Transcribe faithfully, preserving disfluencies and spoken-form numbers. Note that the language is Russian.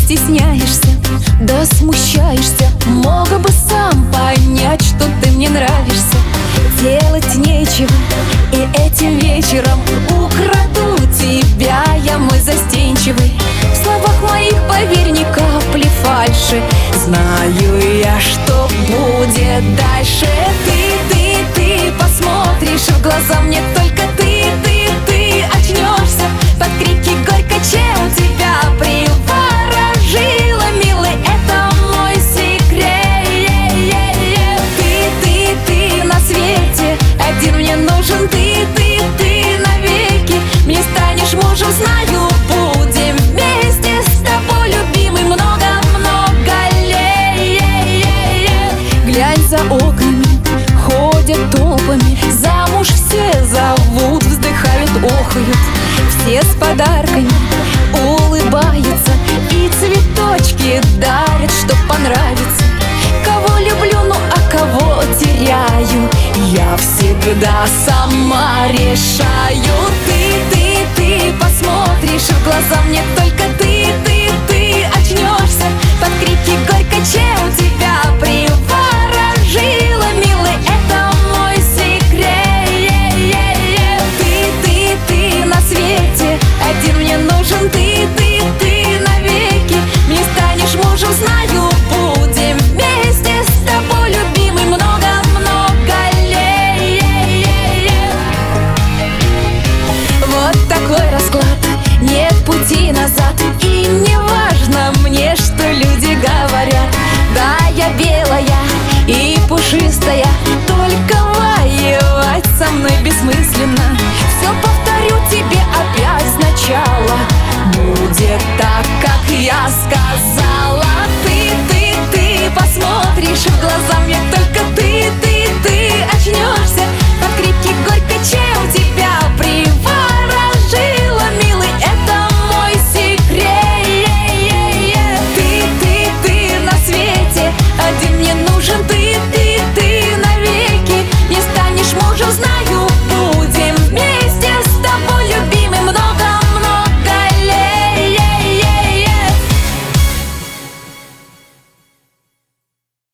стесняешься, да смущаешься. Мог бы сам понять, что ты мне нравишься. Делать нечего, и этим вечером украду тебя я, мой застенчивый. В словах моих, поверь, ни капли фальши. Знаю я, что будет дальше. Ты, ты, ты посмотришь в глаза мне, только ты, ты, ты очнешься под крики горько, чем тебя приворожила, милый, это мой секрет. Ты, ты, ты на свете один мне нужен, ты, ты, ты навеки мне станешь мужем, знаю, будем вместе с тобой, любимый, много-много лет. Глянь, за окнами ходят толпами, замуж все зовут, вздыхают, охают. Все с подарками улыбаются и цветочки дарят, что понравится. Кого люблю, ну а кого теряю, я всегда сама решаю. Ты, ты, ты посмотришь в глаза мне, только ты, ты, ты очнешься под крики горько, чем тебя приворожила, милый, это мой секрет. Ты, ты, ты на свете один мне нужен, ты, ты, ты навеки мне станешь мужем, знаю, будем вместе с тобой, любимый, много-много лет. Вот такой расклад, нет пути назад. И не важно мне, что люди говорят. Да, я белая и пушистая, только воевать со мной бессмысленно. Все повторю тебе опять сначала, будет так, как я сказала. Ты, ты, ты посмотришь в глаза мне, только